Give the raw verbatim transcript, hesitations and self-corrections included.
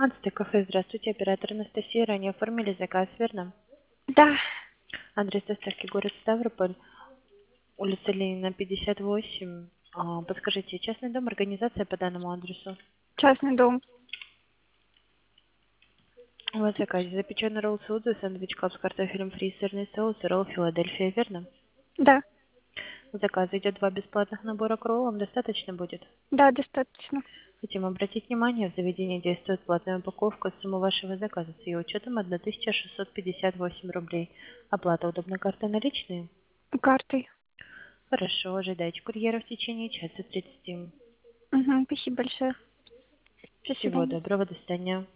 Ацтек кафе, здравствуйте, оператор Анастасия. Ранее оформили заказ, верно? Да, Адрес доставки город Ставрополь, улица Ленина, пятьдесят восемь. А, подскажите, частный дом, организация по данному адресу? частный дом. У вас в заказе запеченный ролл Судо, сэндвич кап с картофелем фри, сырный соус и ролл Филадельфия, верно? Да, В заказ идет два бесплатных набора к роллам, достаточно будет? да, достаточно. Хотим обратить внимание, в заведении действует платная упаковка. Сумма вашего заказа с ее учетом тысяча шестьсот пятьдесят восемь рублей. Оплата удобной картой наличные? Картой. Хорошо, ожидайте курьера в течение часа тридцати. Угу, спасибо большое. До Всего свидания. доброго, до свидания.